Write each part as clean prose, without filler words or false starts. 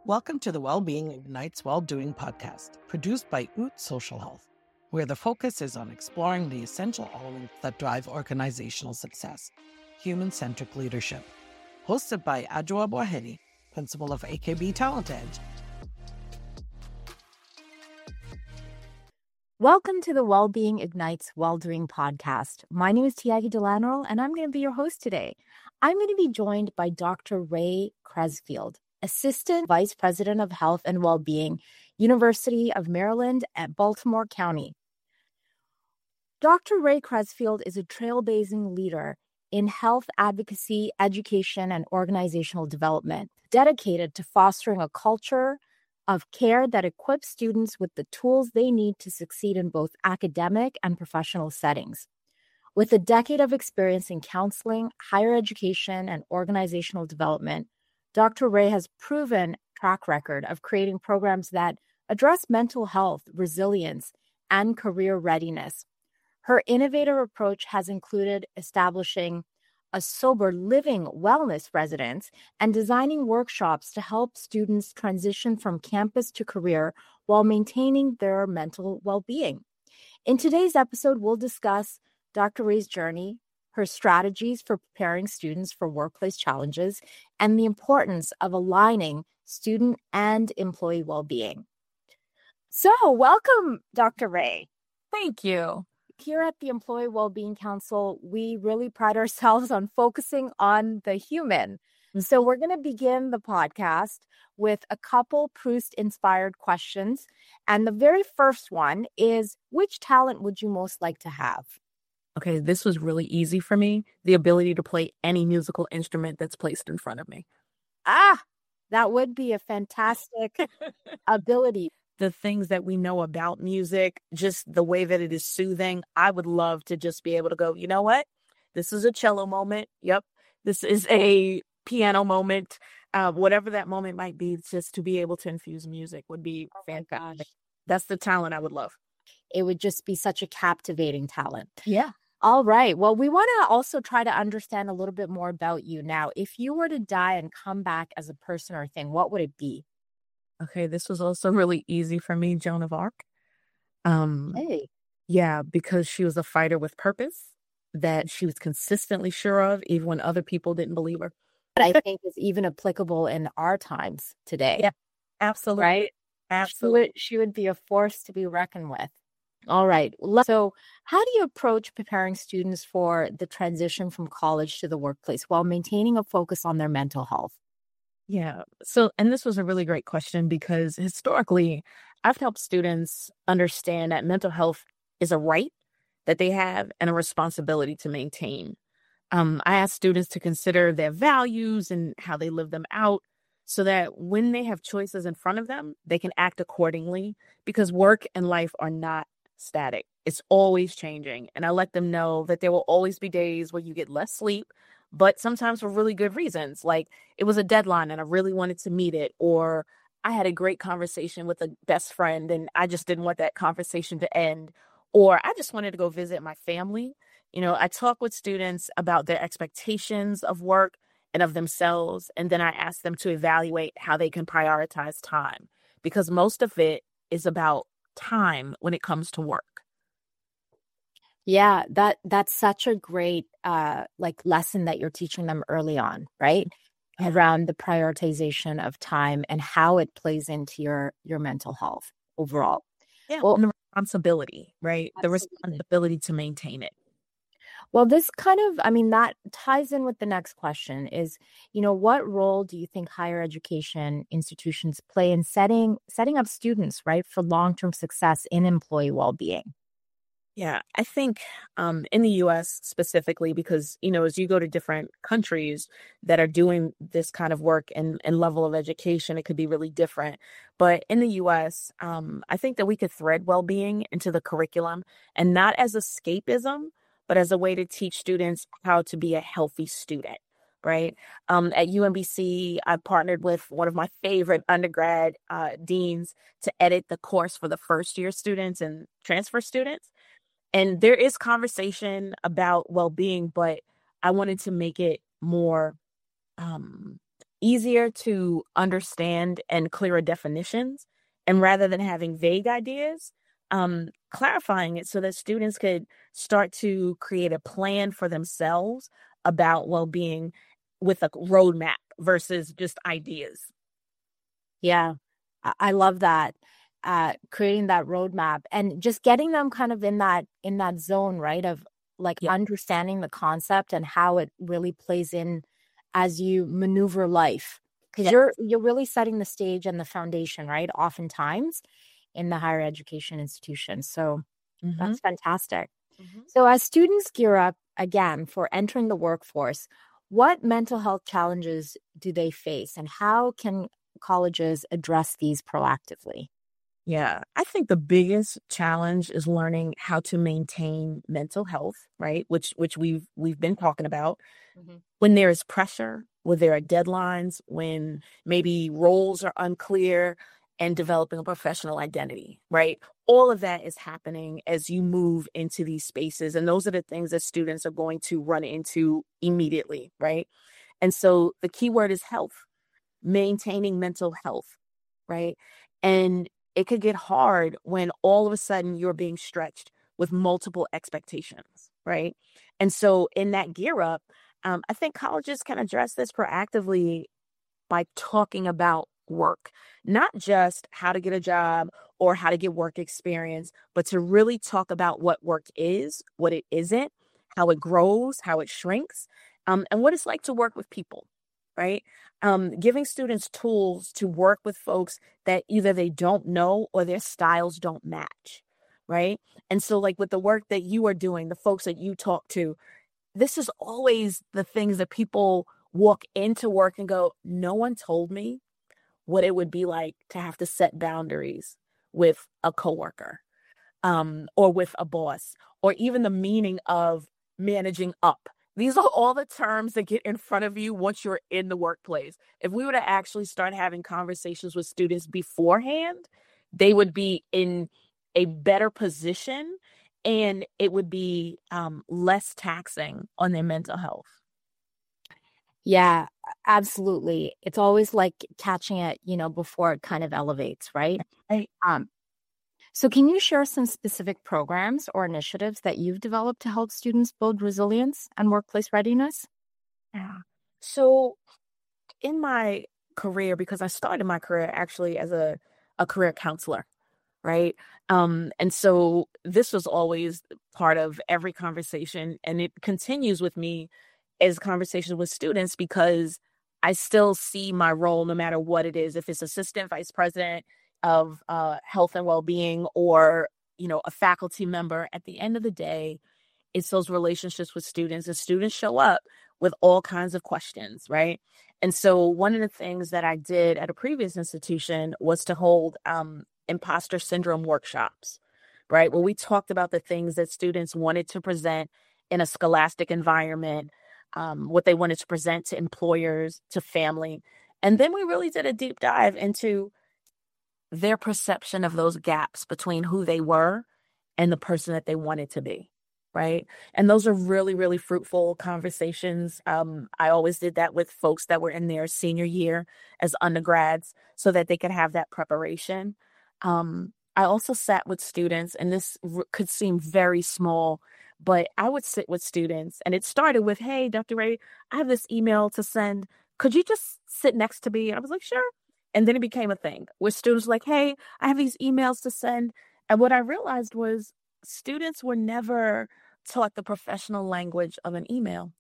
Welcome to the Wellbeing Ignites Well-Doing podcast, produced by OOT Social Health, where the focus is on exploring the essential elements that drive organizational success, human-centric leadership. Hosted by Adjoa Boahedi, principal of AKB Talent Edge. Welcome to the Wellbeing Ignites Well-Doing podcast. My name is Tiagi Delano, and I'm going to be your host today. I'm going to be joined by Dr. Ray Cresfield, Assistant Vice President of Health and Wellbeing, University of Maryland at Baltimore County. Dr. Ray Cresfield is a trailblazing leader in health advocacy, education, and organizational development, dedicated to fostering a culture of care that equips students with the tools they need to succeed in both academic and professional settings. With a decade of experience in counseling, higher education, and organizational development, Dr. Ray has proven track record of creating programs that address mental health, resilience, and career readiness. Her innovative approach has included establishing a sober living wellness residence and designing workshops to help students transition from campus to career while maintaining their mental well-being. In today's episode, we'll discuss Dr. Ray's journey, her strategies for preparing students for workplace challenges, and the importance of aligning student and employee well-being. So, welcome, Dr. Ray. Thank you. Here at the Employee Wellbeing Council, we really pride ourselves on focusing on the human. So we're going to begin the podcast with a couple Proust-inspired questions. And the very first one is, which talent would you most like to have? Okay, this was really easy for me. The ability to play any musical instrument that's placed in front of me. That would be a fantastic ability. The things that we know about music, just the way that it is soothing, I would love to just be able to go, you know what? This is a cello moment. Yep. This is a piano moment. Whatever that moment might be, just to be able to infuse music would be fantastic. That's the talent I would love. It would just be such a captivating talent. Yeah. All right. Well, we want to also try to understand a little bit more about you now. If you were to die and come back as a person or thing, what would it be? Okay, this was also really easy for me, Joan of Arc. Hey. Yeah, because she was a fighter with purpose that she was consistently sure of, even when other people didn't believe her. But I think is even applicable in our times today. Yeah, absolutely. Right? Absolutely. She would be a force to be reckoned with. All right. So how do you approach preparing students for the transition from college to the workplace while maintaining a focus on their mental health? Yeah. So, and this was a really great question because historically, I've helped students understand that mental health is a right that they have and a responsibility to maintain. I ask students to consider their values and how they live them out so that when they have choices in front of them, they can act accordingly because work and life are not static. It's always changing. And I let them know that there will always be days where you get less sleep, but sometimes for really good reasons. Like it was a deadline and I really wanted to meet it, or I had a great conversation with a best friend and I just didn't want that conversation to end, or I just wanted to go visit my family. You know, I talk with students about their expectations of work and of themselves, and then I ask them to evaluate how they can prioritize time because most of it is about time when it comes to work. Yeah, that's such a great lesson that you're teaching them early on, right? Yeah. Around the prioritization of time and how it plays into your mental health overall. Yeah, Well, and the responsibility, right? The absolutely. responsibility to maintain it. Well, this that ties in with the next question is, what role do you think higher education institutions play in setting up students, right, for long-term success in employee well-being? Yeah, I think in the US specifically, because, as you go to different countries that are doing this kind of work and level of education, it could be really different. But in the US, I think that we could thread well-being into the curriculum and not as escapism, but as a way to teach students how to be a healthy student, right? At UMBC, I partnered with one of my favorite undergrad deans to edit the course for the first-year students and transfer students. And there is conversation about well-being, but I wanted to make it more easier to understand and clearer definitions. And rather than having vague ideas, clarifying it so that students could start to create a plan for themselves about well-being with a roadmap versus just ideas. Yeah, I love that. Creating that roadmap and just getting them kind of in that zone, right? Of like understanding the concept and how it really plays in as you maneuver life. Because you're really setting the stage and the foundation, right? Oftentimes in the higher education institution. So that's fantastic. So as students gear up again for entering the workforce, what mental health challenges do they face and how can colleges address these proactively? Yeah, I think the biggest challenge is learning how to maintain mental health, right? Which we've been talking about. When there is pressure, when there are deadlines, when maybe roles are unclear, and developing a professional identity, right? All of that is happening as you move into these spaces. And those are the things that students are going to run into immediately, right? And so the key word is health, maintaining mental health, right? And it could get hard when all of a sudden you're being stretched with multiple expectations, right? And so in that gear up, I think colleges can address this proactively by talking about work, not just how to get a job or how to get work experience, but to really talk about what work is, what it isn't, how it grows, how it shrinks, and what it's like to work with people, right? Giving students tools to work with folks that either they don't know or their styles don't match, right? And so like with the work that you are doing, the folks that you talk to, this is always the things that people walk into work and go, no one told me what it would be like to have to set boundaries with a coworker, or with a boss, or even the meaning of managing up. These are all the terms that get in front of you once you're in the workplace. If we were to actually start having conversations with students beforehand, they would be in a better position and it would be less taxing on their mental health. Yeah, absolutely. It's always like catching it, before it kind of elevates, right? Right. So can you share some specific programs or initiatives that you've developed to help students build resilience and workplace readiness? Yeah. So in my career, because I started my career actually as a career counselor, right? And so this was always part of every conversation, and it continues with me as conversations with students because I still see my role no matter what it is. If it's assistant vice president of health and well-being or, a faculty member, at the end of the day, it's those relationships with students, and students show up with all kinds of questions, right? And so one of the things that I did at a previous institution was to hold imposter syndrome workshops, right? Where we talked about the things that students wanted to present in a scholastic environment, what they wanted to present to employers, to family. And then we really did a deep dive into their perception of those gaps between who they were and the person that they wanted to be. Right. And those are really, really fruitful conversations. I always did that with folks that were in their senior year as undergrads so that they could have that preparation. I also sat with students, and this could seem very small, but I would sit with students and it started with, hey, Dr. Ray, I have this email to send. Could you just sit next to me? And I was like, sure. And then it became a thing where students were like, hey, I have these emails to send. And what I realized was students were never taught the professional language of an email,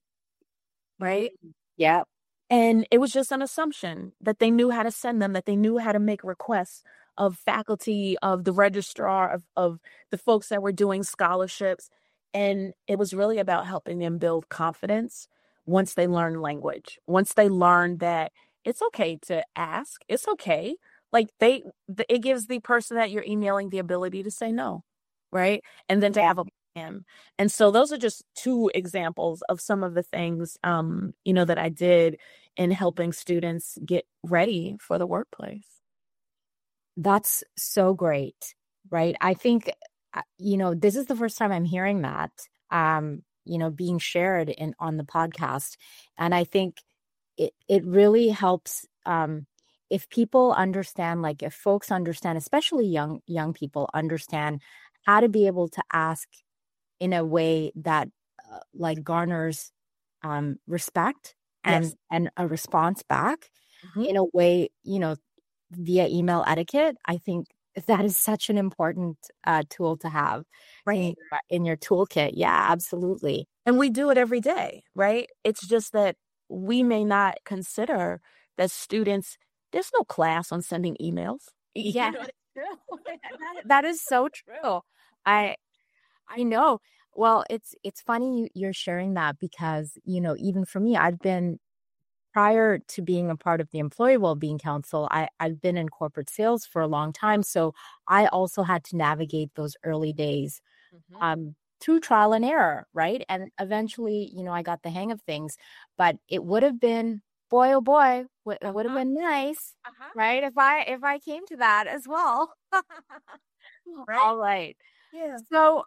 right? Yeah. And it was just an assumption that they knew how to send them, that they knew how to make requests of faculty, of the registrar, of the folks that were doing scholarships. And it was really about helping them build confidence once they learn language, once they learn that it's okay to ask, it's okay. Like it gives the person that you're emailing the ability to say no, right? And then to have a plan. And so those are just two examples of some of the things, that I did in helping students get ready for the workplace. That's so great, right? I think, this is the first time I'm hearing that, being shared on the podcast. And I think it really helps if people understand, like if folks understand, especially young people understand how to be able to ask in a way that like garners respect Yes. and a response back Mhm. in a way, via email etiquette. I think that is such an important tool to have Right. in your toolkit. Yeah, absolutely. And we do it every day, right? It's just that we may not consider that students, there's no class on sending emails. Yeah, You know, true. That is so true. I I know. Well, it's funny you're sharing that because, even for me, I've been prior to being a part of the Employee Wellbeing Council, I've been in corporate sales for a long time. So I also had to navigate those early days Mhm. through trial and error, right? And eventually, I got the hang of things. But it would have been, boy, oh boy, it would have Uh-huh. been nice, Uh-huh. right? If I came to that as well. Right? All right. Yeah. So,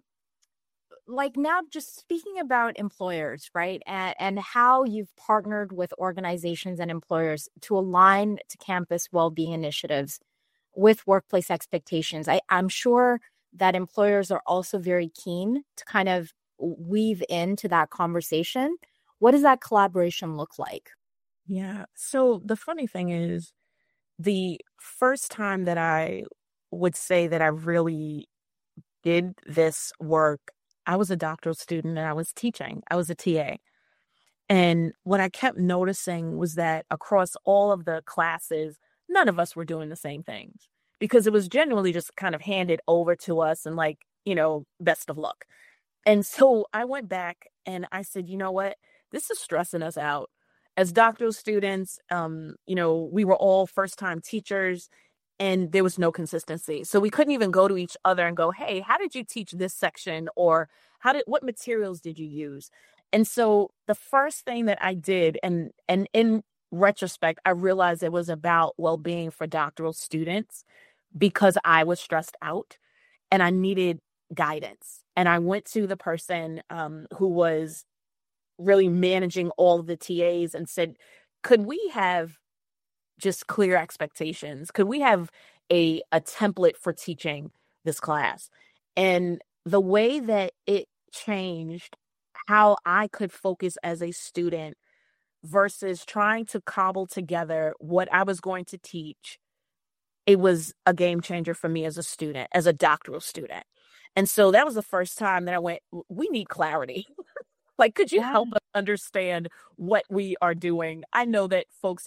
like now just speaking about employers, right? And how you've partnered with organizations and employers to align to campus well-being initiatives with workplace expectations. I'm sure that employers are also very keen to kind of weave into that conversation. What does that collaboration look like? Yeah. So the funny thing is, the first time that I would say that I really did this work, I was a doctoral student and I was teaching. I was a TA. And what I kept noticing was that across all of the classes, none of us were doing the same things because it was generally just kind of handed over to us and like, best of luck. And so I went back and I said, you know what? This is stressing us out. As doctoral students, we were all first time teachers and there was no consistency. So we couldn't even go to each other and go, "Hey, how did you teach this section?" or what materials did you use? And so the first thing that I did, and in retrospect, I realized it was about well-being for doctoral students because I was stressed out and I needed guidance. And I went to the person who was really managing all of the TAs and said, "Could we have just clear expectations? Could we have a template for teaching this class?" And the way that it changed how I could focus as a student versus trying to cobble together what I was going to teach, it was a game changer for me as a student, as a doctoral student. And so that was the first time that I went, We need clarity." Like, could you Yeah. help us understand what we are doing? I know that folks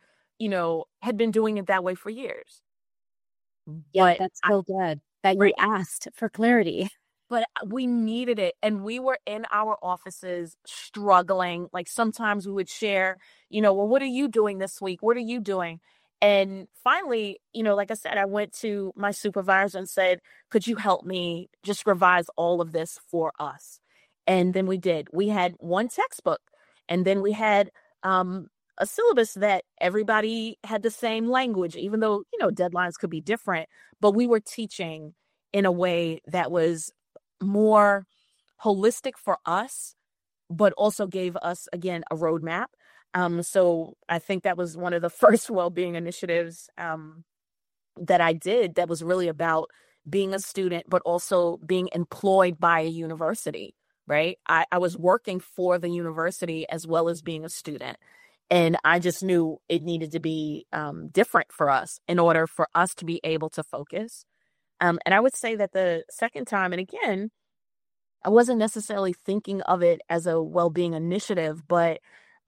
had been doing it that way for years, Yeah, but that's so good that you right, asked for clarity. but we needed it. And we were in our offices struggling. Like sometimes we would share, well, what are you doing this week? What are you doing? And finally, like I said, I went to my supervisor and said, "Could you help me just revise all of this for us?" And then we did. We had one textbook, and then we had a syllabus that everybody had the same language, even though, deadlines could be different, but we were teaching in a way that was more holistic for us, but also gave us, again, a roadmap. So I think that was one of the first well-being initiatives that I did that was really about being a student, but also being employed by a university, right? I was working for the university as well as being a student. And I just knew it needed to be different for us in order for us to be able to focus. And I would say that the second time, and again, I wasn't necessarily thinking of it as a well-being initiative, but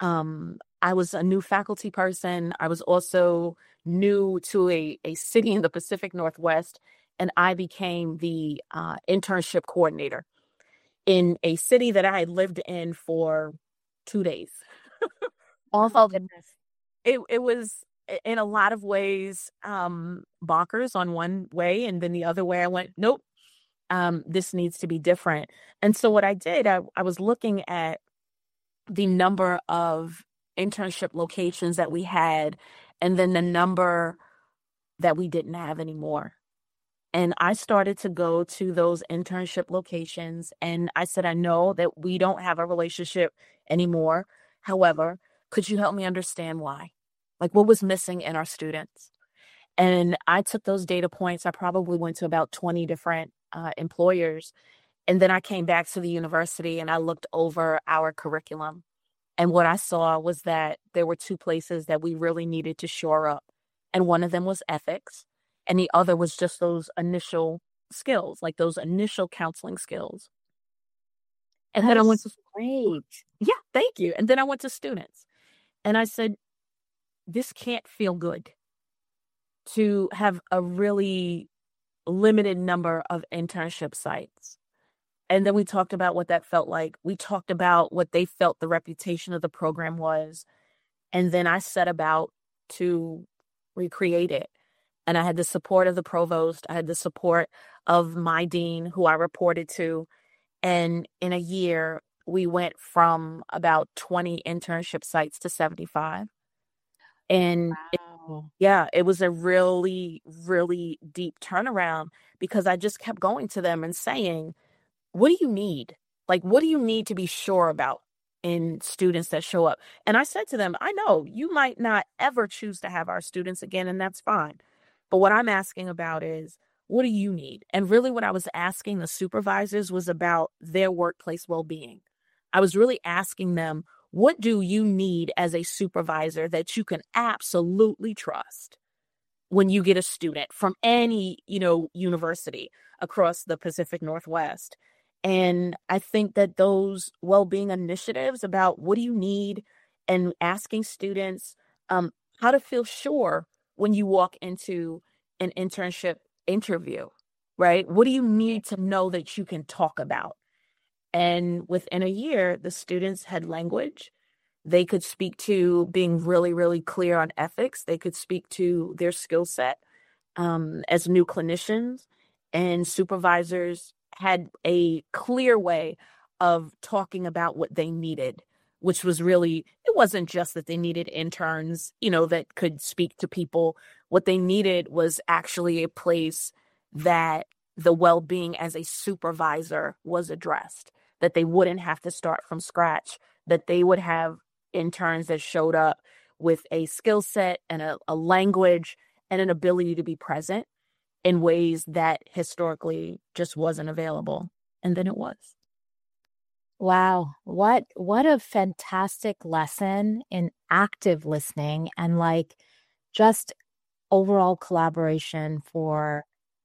I was a new faculty person. I was also new to a city in the Pacific Northwest, and I became the internship coordinator in a city that I had lived in for 2 days. Oh, goodness. It was in a lot of ways bonkers on one way, and then the other way I went, nope, this needs to be different. And so what I did, I was looking at the number of internship locations that we had, and then the number that we didn't have anymore. And I started to go to those internship locations, and I said, I know that we don't have a relationship anymore. However, Could you help me understand why? Like, what was missing in our students? And I took those data points. I probably went to about 20 different employers. And then I came back to the university and I looked over our curriculum. And what I saw was that there were two places that we really needed to shore up. And one of them was ethics. And the other was just those initial skills, like those initial counseling skills. And then I went to, Great. yeah, thank you. And then I went to students and I said, this can't feel good to have a really limited number of internship sites. And then we talked about what that felt like. We talked about what they felt the reputation of the program was. And then I set about to recreate it. And I had the support of the provost. I had the support of my dean, who I reported to. And in a year, we went from about 20 internship sites to 75. And Wow. it was a really, really deep turnaround because I just kept going to them and saying, what do you need? Like, what do you need to be sure about in students that show up? And I said to them, I know you might not ever choose to have our students again, and that's fine. But what I'm asking about is, what do you need? And really what I was asking the supervisors was about their workplace well-being. I was really asking them, what do you need as a supervisor that you can absolutely trust when you get a student from any, university across the Pacific Northwest? And I think that those well-being initiatives about what do you need and asking students how to feel sure when you walk into an internship interview, right? What do you need to know that you can talk about? And within a year, the students had language. They could speak to being really, really clear on ethics. They could speak to their skill set as new clinicians, and supervisors had a clear way of talking about what they needed, which was really, it wasn't just that they needed interns, that could speak to people. What they needed was actually a place that the well-being as a supervisor was addressed, that they wouldn't have to start from scratch, that they would have interns that showed up with a skill set and a language and an ability to be present in ways that historically just wasn't available. And then it was. Wow. What a fantastic lesson in active listening and just overall collaboration for,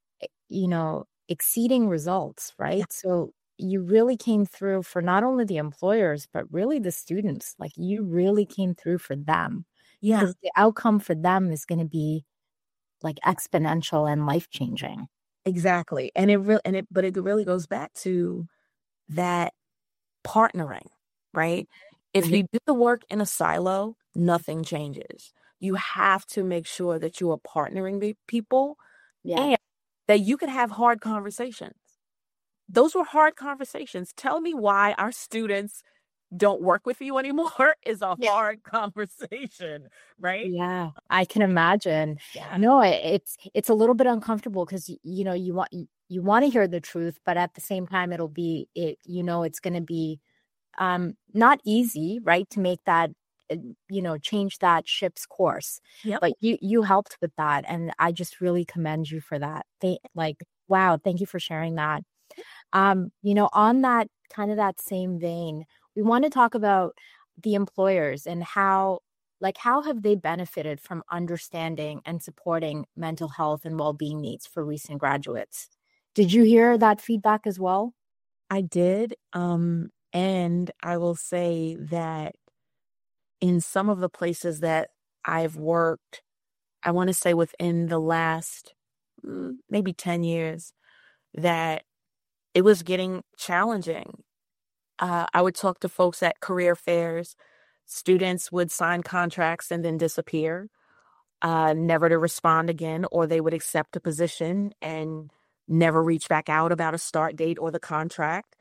exceeding results, right? Yeah. So you really came through for not only the employers, but really the students. Like you really came through for them. Yeah, Because the outcome for them is going to be like exponential and life-changing. exactly. But it really goes back to that partnering, right? If you do the work in a silo, nothing changes. You have to make sure that you are partnering with people Yeah. and that you can have hard conversations. Those were hard conversations. Tell me why our students don't work with you anymore is a hard conversation, right? Yeah, I can imagine. Yeah. No, it's a little bit uncomfortable because you want to hear the truth, but at the same time it's going to be not easy, right, to make that change that ship's course. Yep. But you helped with that, and I just really commend you for that. Wow, thank you for sharing that. On that kind of that same vein, we want to talk about the employers and how have they benefited from understanding and supporting mental health and well-being needs for recent graduates? Did you hear that feedback as well? I did. And I will say that in some of the places that I've worked, I want to say within the last maybe 10 years, that it was getting challenging. I would talk to folks at career fairs. Students would sign contracts and then disappear, never to respond again, or they would accept a position and never reach back out about a start date or the contract.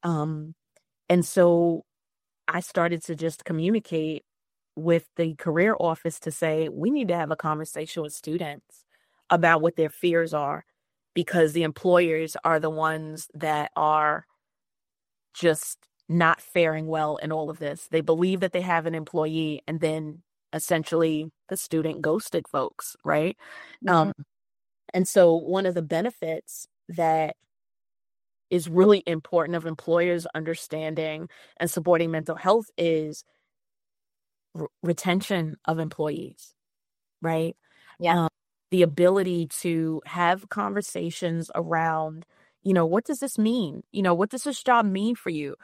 And so I started to just communicate with the career office to say, we need to have a conversation with students about what their fears are, because the employers are the ones that are just not faring well in all of this. They believe that they have an employee, and then essentially the student ghosted folks, right? Mhm. And so one of the benefits that is really important of employers understanding and supporting mental health is retention of employees, right? Yeah. Um, the ability to have conversations around, what does this mean? What does this job mean for you?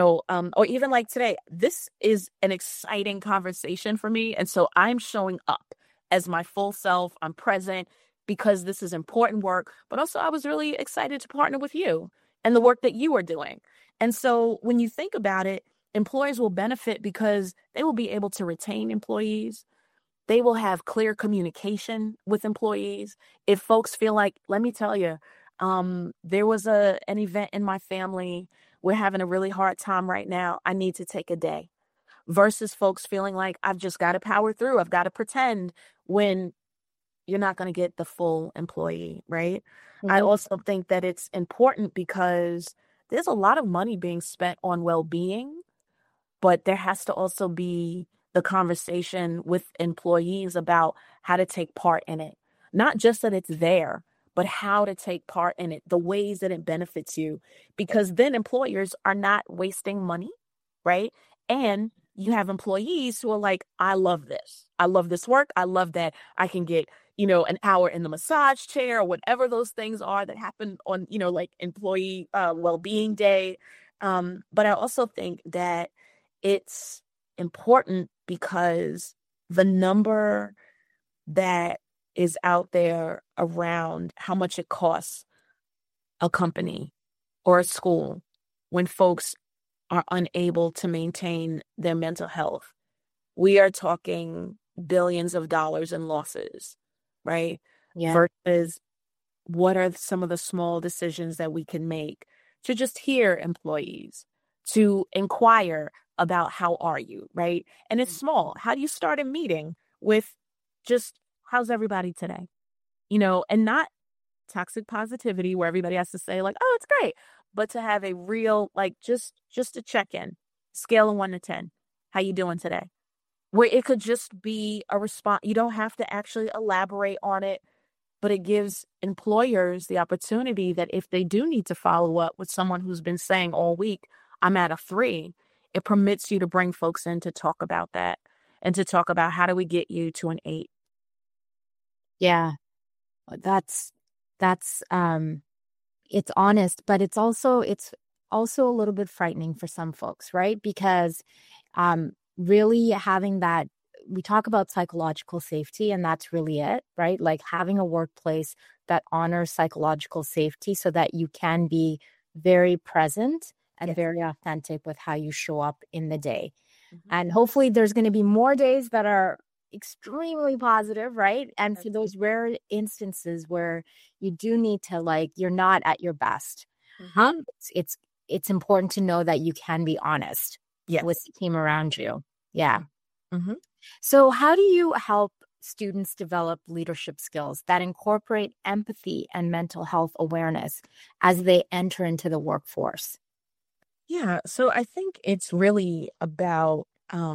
Or even like today, this is an exciting conversation for me. And so I'm showing up as my full self. I'm present because this is important work, but also I was really excited to partner with you and the work that you are doing. And so when you think about it, employers will benefit because they will be able to retain employees. They will have clear communication with employees. If folks feel like, let me tell you, there was an event in my family. We're having a really hard time right now. I need to take a day. Versus folks feeling like I've just got to power through. I've got to pretend, when you're not going to get the full employee, right? I Mhm. also think that it's important because there's a lot of money being spent on well-being, but there has to also be the conversation with employees about how to take part in it. Not just that it's there, but how to take part in it, the ways that it benefits you, because then employers are not wasting money, right? And you have employees who are like, I love this. I love this work. I love that I can get, an hour in the massage chair or whatever those things are that happen on, like employee well-being day. But I also think that it's important because the number that is out there around how much it costs a company or a school when folks are unable to maintain their mental health. We are talking billions of dollars in losses, right? Yeah. Versus what are some of the small decisions that we can make to just hear employees, to inquire about how are you, right? And it's small. How do you start a meeting with just how's everybody today? And not toxic positivity where everybody has to say like, oh, it's great, but to have a real, like, just a check-in, scale of 1 to 10. How you doing today? Where it could just be a response. You don't have to actually elaborate on it, but it gives employers the opportunity that if they do need to follow up with someone who's been saying all week, I'm at a 3, it permits you to bring folks in to talk about that and to talk about how do we get you to an 8. Yeah. That's it's honest, but it's also a little bit frightening for some folks, right? Because really having that, we talk about psychological safety, and that's really it, right? Like having a workplace that honors psychological safety so that you can be very present and Yes. very authentic with how you show up in the day. Mhm. And hopefully there's going to be more days that are extremely positive, right? And for those rare instances where you do need to, like, you're not at your best, it's important to know that you can be honest with Yes. the team around you. Yeah. Mhm. So how do you help students develop leadership skills that incorporate empathy and mental health awareness as they enter into the workforce? Yeah. So I think it's really about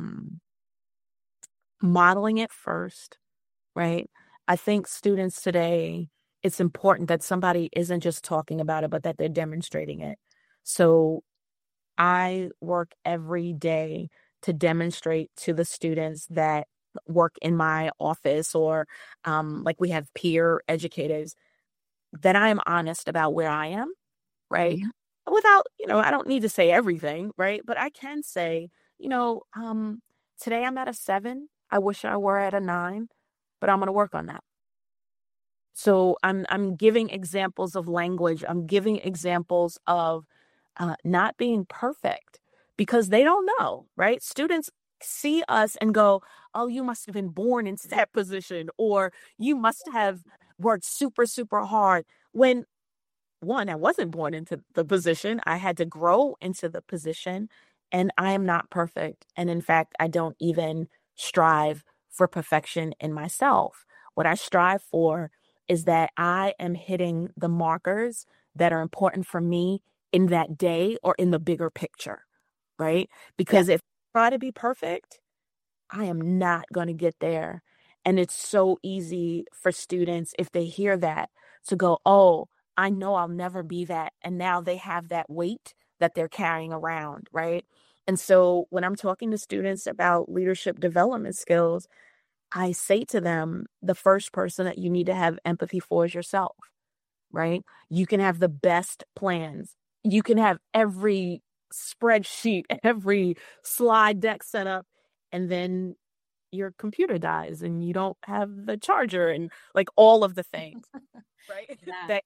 modeling it first, right? I think students today, it's important that somebody isn't just talking about it, but that they're demonstrating it. So I work every day to demonstrate to the students that work in my office, or like we have peer educators, that I am honest about where I am, right? Mhm. Without, I don't need to say everything, right? But I can say, today I'm at a 7. I wish I were at a 9, but I'm going to work on that. So I'm giving examples of language. I'm giving examples of not being perfect because they don't know, right? Students see us and go, "Oh, you must have been born into that position," or "You must have worked super, super hard." When, one, I wasn't born into the position. I had to grow into the position, and I am not perfect. And in fact, I don't even strive for perfection in myself. What I strive for is that I am hitting the markers that are important for me in that day or in the bigger picture. right? Because if I try to be perfect, I am not going to get there. And it's so easy for students, if they hear that, to go, oh, I know I'll never be that. And now they have that weight that they're carrying around, right? And so when I'm talking to students about leadership development skills, I say to them, the first person that you need to have empathy for is yourself, right? You can have the best plans. You can have every spreadsheet, every slide deck set up, and then your computer dies and you don't have the charger and like all of the things, right?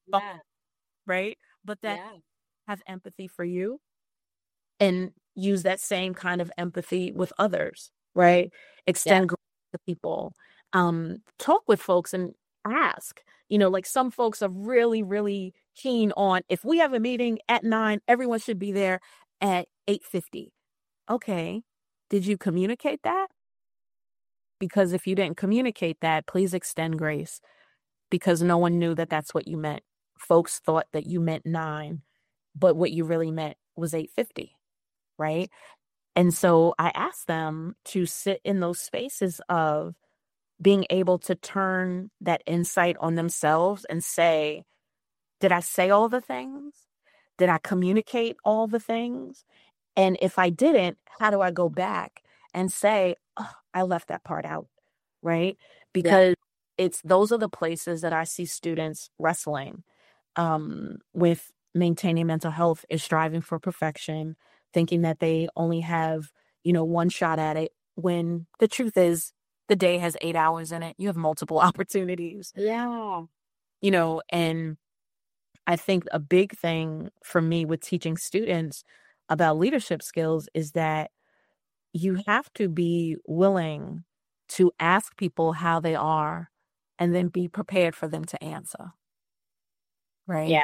Right? But that have empathy for you and use that same kind of empathy with others, right? Extend grace to people. Talk with folks and ask. Like some folks are really, really keen on, if we have a meeting at 9, everyone should be there at 8:50. Okay. Did you communicate that? Because if you didn't communicate that, please extend grace, because no one knew that that's what you meant. Folks thought that you meant 9, but what you really meant was 8:50, right? And so I asked them to sit in those spaces of being able to turn that insight on themselves and say, did I say all the things? Did I communicate all the things? And if I didn't, how do I go back and say, oh, I left that part out, right? Because those are the places that I see students wrestling with maintaining mental health, is striving for perfection, thinking that they only have, one shot at it, when the truth is the day has 8 hours in it. You have multiple opportunities. Yeah. And I think a big thing for me with teaching students about leadership skills is that you have to be willing to ask people how they are and then be prepared for them to answer. Right. Yeah.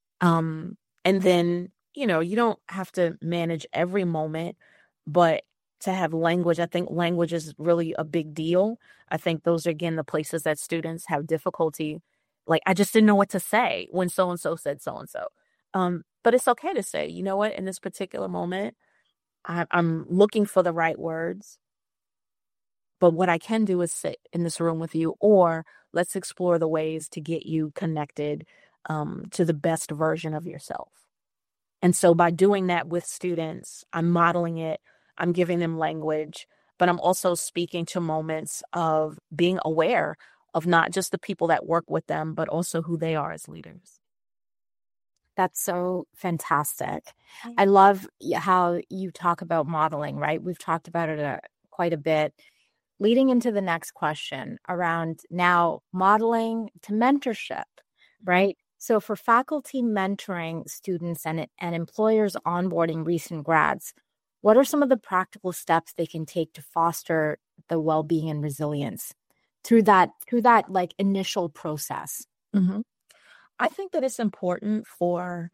And then, you don't have to manage every moment, but to have language, I think language is really a big deal. I think those are, again, the places that students have difficulty. Like, I just didn't know what to say when so-and-so said so-and-so. But it's okay to say, you know what, in this particular moment, I'm looking for the right words. But what I can do is sit in this room with you, or let's explore the ways to get you connected to the best version of yourself. And so by doing that with students, I'm modeling it, I'm giving them language, but I'm also speaking to moments of being aware of not just the people that work with them, but also who they are as leaders. That's so fantastic. I love how you talk about modeling, right? We've talked about it quite a bit. Leading into the next question around now modeling to mentorship, right? So for faculty mentoring students and employers onboarding recent grads, what are some of the practical steps they can take to foster the well-being and resilience through that like initial process? Mm-hmm. I think that it's important for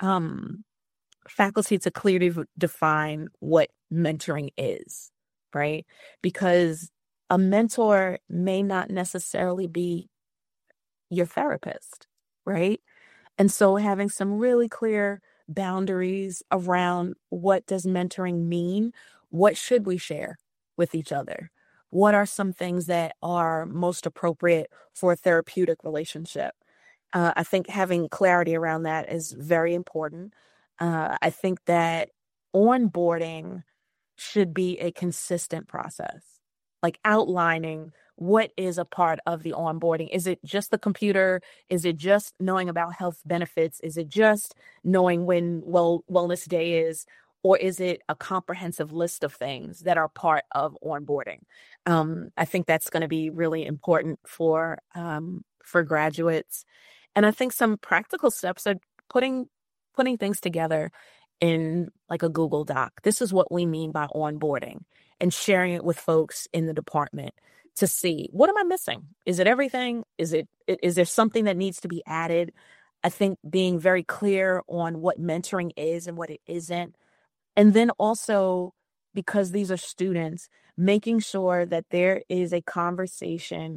faculty to clearly define what mentoring is, right? Because a mentor may not necessarily be your therapist, right? And so having some really clear boundaries around, what does mentoring mean? What should we share with each other? What are some things that are most appropriate for a therapeutic relationship? I think having clarity around that is very important. I think that onboarding should be a consistent process, like outlining what is a part of the onboarding. Is it just the computer? Is it just knowing about health benefits? Is it just knowing when wellness day is? Or is it a comprehensive list of things that are part of onboarding? I think that's going to be really important for graduates. And I think some practical steps are putting things together in like a Google Doc. This is what we mean by onboarding, and sharing it with folks in the department to see, what am I missing? Is it everything? Is there something that needs to be added? I think being very clear on what mentoring is and what it isn't. And then also, because these are students, making sure that there is a conversation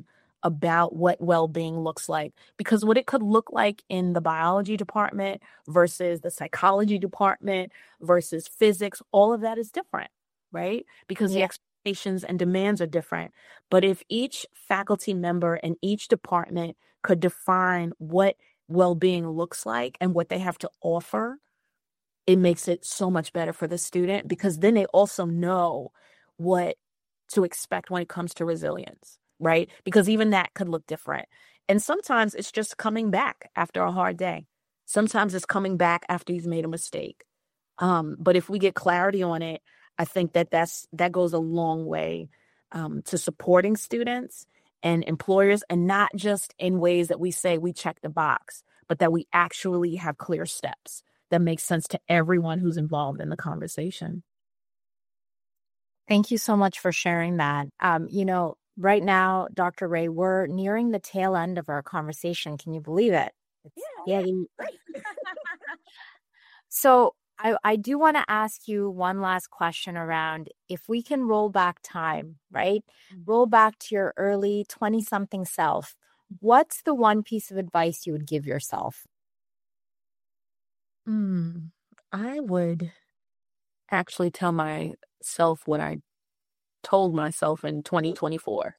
about what well-being looks like, because what it could look like in the biology department versus the psychology department versus physics, all of that is different, right? Because the expectations and demands are different. But if each faculty member and each department could define what well-being looks like and what they have to offer, it makes it so much better for the student, because then they also know what to expect when it comes to resilience, right? Because even that could look different. And sometimes it's just coming back after a hard day. Sometimes it's coming back after you've made a mistake. But if we get clarity on it, I think that goes a long way to supporting students and employers, and not just in ways that we say we check the box, but that we actually have clear steps that make sense to everyone who's involved in the conversation. Thank you so much for sharing that. Right now, Dr. Ray, we're nearing the tail end of our conversation. Can you believe it? So I do want to ask you one last question around, if we can roll back time, right? Roll back to your early 20-something self. What's the one piece of advice you would give yourself? I would actually tell myself what I told myself in 2024.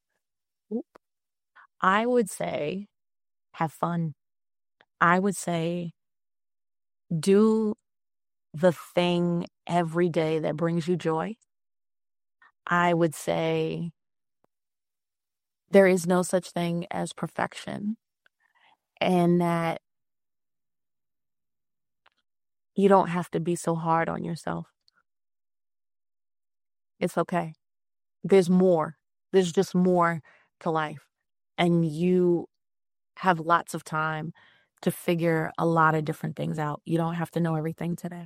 I would say, have fun. I would say, do the thing every day that brings you joy. I would say, there is no such thing as perfection, and that you don't have to be so hard on yourself. It's okay. There's more. There's just more to life. And you have lots of time to figure a lot of different things out. You don't have to know everything today.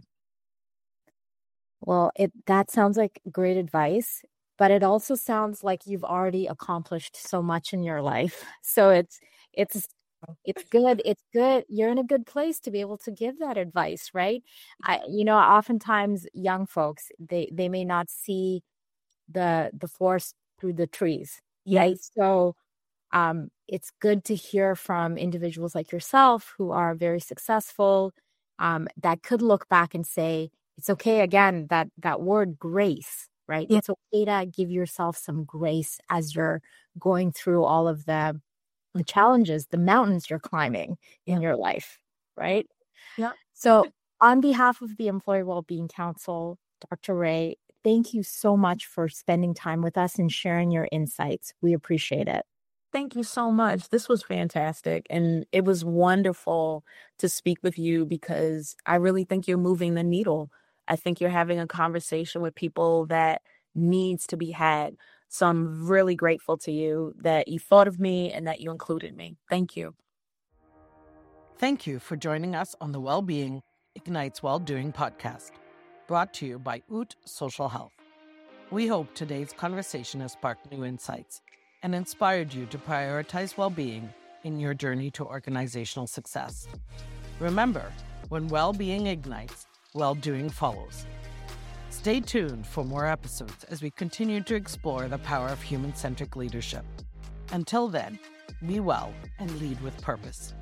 Well, that sounds like great advice, but it also sounds like you've already accomplished so much in your life. So it's good. It's good. You're in a good place to be able to give that advice, right? Oftentimes young folks, they may not see the forest through the trees. Right? So it's good to hear from individuals like yourself who are very successful, that could look back and say, it's okay. Again, that word grace, right? It's okay to give yourself some grace as you're going through all of the challenges, the mountains you're climbing in your life, right? Yeah. So on behalf of the Employee Wellbeing Council, Dr. Ray, thank you so much for spending time with us and sharing your insights. We appreciate it. Thank you so much. This was fantastic. And it was wonderful to speak with you, because I really think you're moving the needle. I think you're having a conversation with people that needs to be had. So I'm really grateful to you that you thought of me and that you included me. Thank you. Thank you for joining us on the Wellbeing Ignites Well-Doing podcast, brought to you by UT Social Health. We hope today's conversation has sparked new insights and inspired you to prioritize well-being in your journey to organizational success. Remember, when well-being ignites, well-doing follows. Stay tuned for more episodes as we continue to explore the power of human-centric leadership. Until then, be well and lead with purpose.